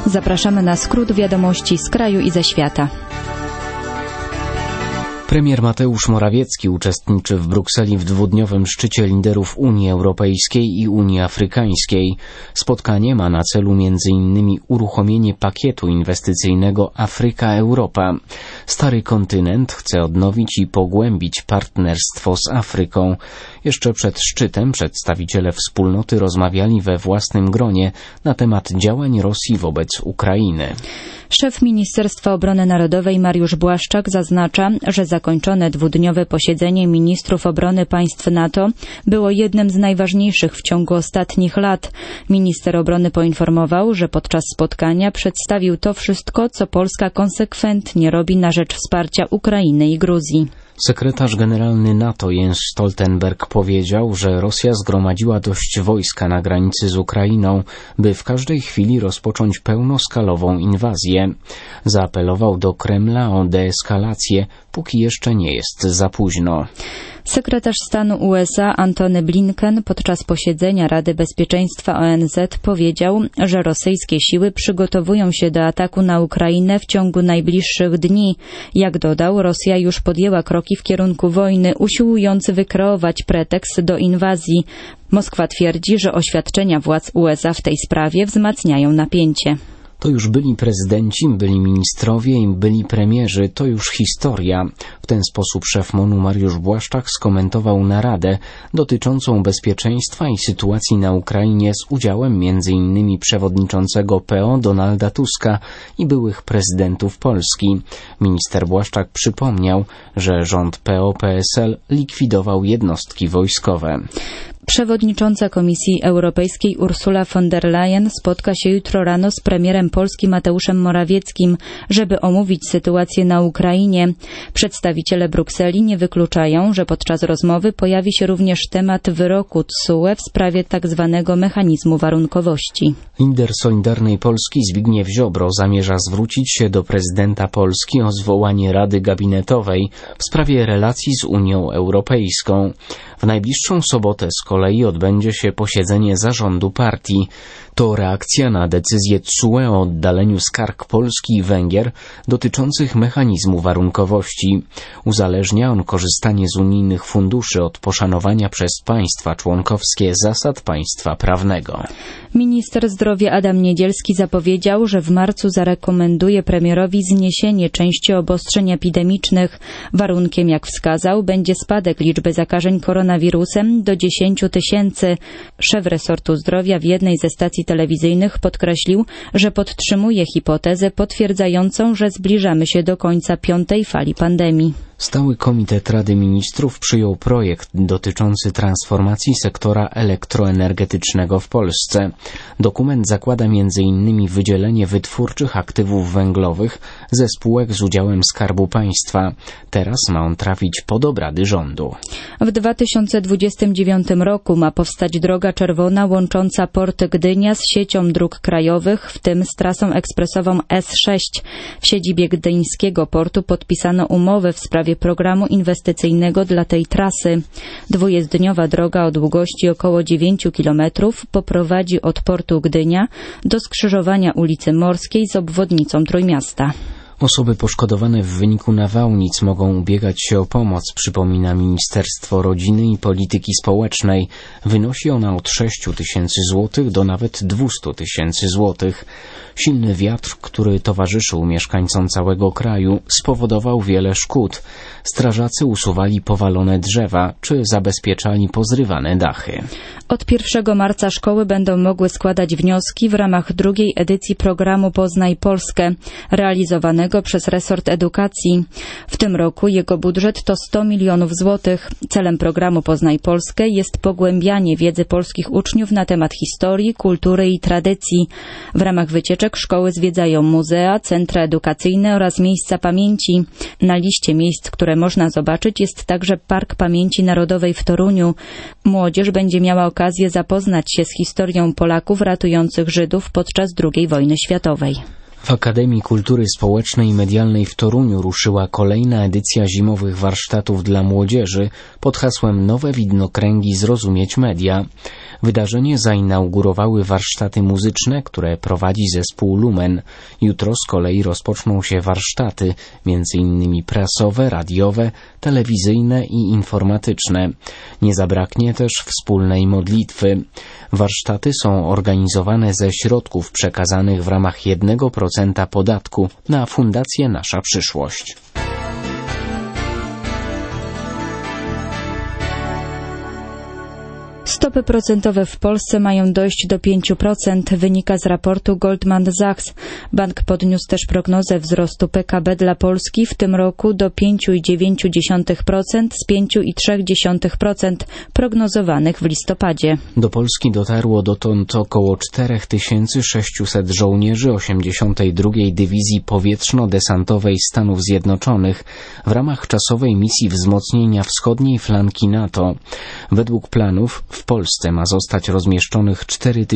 Zapraszamy na skrót wiadomości z kraju i ze świata. Premier Mateusz Morawiecki uczestniczy w Brukseli w dwudniowym szczycie liderów Unii Europejskiej i Unii Afrykańskiej. Spotkanie ma na celu m.in. uruchomienie pakietu inwestycyjnego Afryka-Europa. Stary kontynent chce odnowić i pogłębić partnerstwo z Afryką. Jeszcze przed szczytem przedstawiciele wspólnoty rozmawiali we własnym gronie na temat działań Rosji wobec Ukrainy. Szef Ministerstwa Obrony Narodowej Mariusz Błaszczak zaznacza, że zakończone dwudniowe posiedzenie ministrów obrony państw NATO było jednym z najważniejszych w ciągu ostatnich lat. Minister obrony poinformował, że podczas spotkania przedstawił to wszystko, co Polska konsekwentnie robi na rzecz wsparcia Ukrainy i Gruzji. Sekretarz generalny NATO Jens Stoltenberg powiedział, że Rosja zgromadziła dość wojska na granicy z Ukrainą, by w każdej chwili rozpocząć pełnoskalową inwazję. Zaapelował do Kremla o deeskalację, póki jeszcze nie jest za późno. Sekretarz stanu USA Antony Blinken podczas posiedzenia Rady Bezpieczeństwa ONZ powiedział, że rosyjskie siły przygotowują się do ataku na Ukrainę w ciągu najbliższych dni. Jak dodał, Rosja już podjęła kroki w kierunku wojny, usiłując wykreować pretekst do inwazji. Moskwa twierdzi, że oświadczenia władz USA w tej sprawie wzmacniają napięcie. To już byli prezydenci, byli ministrowie i byli premierzy, to już historia. W ten sposób szef MON-u Mariusz Błaszczak skomentował naradę dotyczącą bezpieczeństwa i sytuacji na Ukrainie z udziałem m.in. przewodniczącego PO Donalda Tuska i byłych prezydentów Polski. Minister Błaszczak przypomniał, że rząd PO-PSL likwidował jednostki wojskowe. Przewodnicząca Komisji Europejskiej Ursula von der Leyen spotka się jutro rano z premierem Polski Mateuszem Morawieckim, żeby omówić sytuację na Ukrainie. Przedstawiciele Brukseli nie wykluczają, że podczas rozmowy pojawi się również temat wyroku TSUE w sprawie tzw. mechanizmu warunkowości. Lider Solidarnej Polski Zbigniew Ziobro zamierza zwrócić się do prezydenta Polski o zwołanie Rady Gabinetowej w sprawie relacji z Unią Europejską. W najbliższą sobotę z kolei odbędzie się posiedzenie zarządu partii. To reakcja na decyzję TSUE o oddaleniu skarg Polski i Węgier dotyczących mechanizmu warunkowości. Uzależnia on korzystanie z unijnych funduszy od poszanowania przez państwa członkowskie zasad państwa prawnego. Minister zdrowia Adam Niedzielski zapowiedział, że w marcu zarekomenduje premierowi zniesienie części obostrzeń epidemicznych. Warunkiem, jak wskazał, będzie spadek liczby zakażeń koronawirusem do 10 000. Szef resortu zdrowia w jednej ze stacji telewizyjnych podkreślił, że podtrzymuje hipotezę potwierdzającą, że zbliżamy się do końca 5. fali pandemii. Stały Komitet Rady Ministrów przyjął projekt dotyczący transformacji sektora elektroenergetycznego w Polsce. Dokument zakłada m.in. wydzielenie wytwórczych aktywów węglowych ze spółek z udziałem Skarbu Państwa. Teraz ma on trafić pod obrady rządu. W 2029 roku ma powstać droga czerwona łącząca port Gdynia z siecią dróg krajowych, w tym z trasą ekspresową S6. W siedzibie gdyńskiego portu podpisano umowę w sprawie programu inwestycyjnego dla tej trasy. Dwujezdniowa droga o długości około 9 km poprowadzi od portu Gdynia do skrzyżowania ulicy Morskiej z obwodnicą Trójmiasta. Osoby poszkodowane w wyniku nawałnic mogą ubiegać się o pomoc, przypomina Ministerstwo Rodziny i Polityki Społecznej. Wynosi ona od 6 000 złotych do nawet 200 000 złotych. Silny wiatr, który towarzyszył mieszkańcom całego kraju, spowodował wiele szkód. Strażacy usuwali powalone drzewa, czy zabezpieczali pozrywane dachy. Od 1 marca szkoły będą mogły składać wnioski w ramach drugiej edycji programu Poznaj Polskę, realizowanego przez resort edukacji. W tym roku jego budżet to 100 milionów złotych. Celem programu Poznaj Polskę jest pogłębianie wiedzy polskich uczniów na temat historii, kultury i tradycji. W ramach wycieczek szkoły zwiedzają muzea, centra edukacyjne oraz miejsca pamięci. Na liście miejsc, które można zobaczyć, jest także Park Pamięci Narodowej w Toruniu. Młodzież będzie miała okazję zapoznać się z historią Polaków ratujących Żydów podczas II wojny światowej. W Akademii Kultury Społecznej i Medialnej w Toruniu ruszyła kolejna edycja zimowych warsztatów dla młodzieży pod hasłem Nowe widnokręgi zrozumieć media. Wydarzenie zainaugurowały warsztaty muzyczne, które prowadzi zespół Lumen. Jutro z kolei rozpoczną się warsztaty, m.in. prasowe, radiowe, telewizyjne i informatyczne. Nie zabraknie też wspólnej modlitwy. Warsztaty są organizowane ze środków przekazanych w ramach 1% podatku na Fundację Nasza Przyszłość. Stopy procentowe w Polsce mają dojść do 5%, wynika z raportu Goldman Sachs. Bank podniósł też prognozę wzrostu PKB dla Polski w tym roku do 5,9% z 5,3% prognozowanych w listopadzie. Do Polski dotarło dotąd około 4600 żołnierzy 82. Dywizji Powietrzno-Desantowej Stanów Zjednoczonych w ramach czasowej misji wzmocnienia wschodniej flanki NATO. Według planów w Polsce ma zostać rozmieszczonych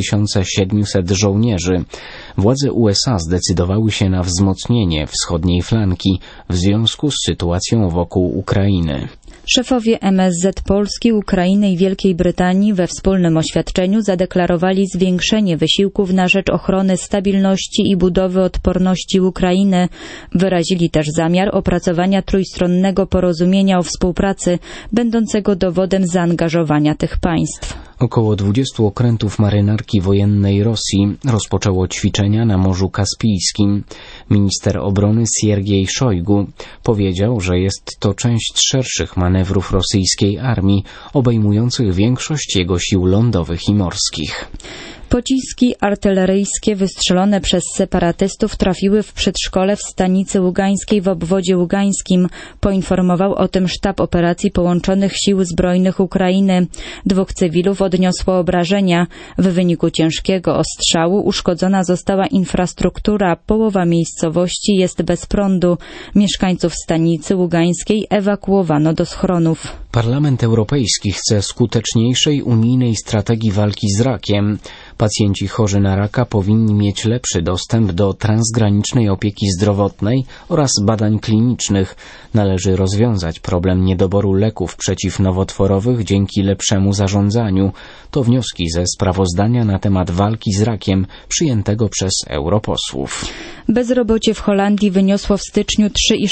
4700 żołnierzy. Władze USA zdecydowały się na wzmocnienie wschodniej flanki w związku z sytuacją wokół Ukrainy. Szefowie MSZ Polski, Ukrainy i Wielkiej Brytanii we wspólnym oświadczeniu zadeklarowali zwiększenie wysiłków na rzecz ochrony stabilności i budowy odporności Ukrainy. Wyrazili też zamiar opracowania trójstronnego porozumienia o współpracy, będącego dowodem zaangażowania tych państw. Około 20 okrętów marynarki wojennej Rosji rozpoczęło ćwiczenia na Morzu Kaspijskim. Minister obrony Siergiej Szojgu powiedział, że jest to część szerszych manewrów rosyjskiej armii, obejmujących większość jego sił lądowych i morskich. Pociski artyleryjskie wystrzelone przez separatystów trafiły w przedszkole w stanicy Ługańskiej w obwodzie ługańskim. Poinformował o tym sztab operacji połączonych sił zbrojnych Ukrainy. 2 cywilów odniosło obrażenia. W wyniku ciężkiego ostrzału uszkodzona została infrastruktura. Połowa miejscowości jest bez prądu. Mieszkańców stanicy Ługańskiej ewakuowano do schronów. Parlament Europejski chce skuteczniejszej unijnej strategii walki z rakiem. Pacjenci chorzy na raka powinni mieć lepszy dostęp do transgranicznej opieki zdrowotnej oraz badań klinicznych. Należy rozwiązać problem niedoboru leków przeciwnowotworowych dzięki lepszemu zarządzaniu. To wnioski ze sprawozdania na temat walki z rakiem przyjętego przez europosłów. Bezrobocie w Holandii wyniosło w styczniu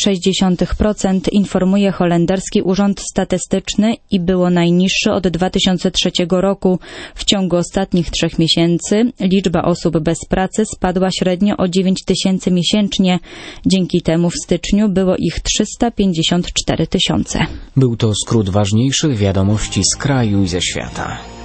3,6%, informuje holenderski urząd statystyczny i było najniższe od 2003 roku. W ciągu ostatnich 3 miesięcy liczba osób bez pracy spadła średnio o 9 tysięcy miesięcznie. Dzięki temu w styczniu było ich 354 tysiące. Był to skrót ważniejszych wiadomości z kraju i ze świata.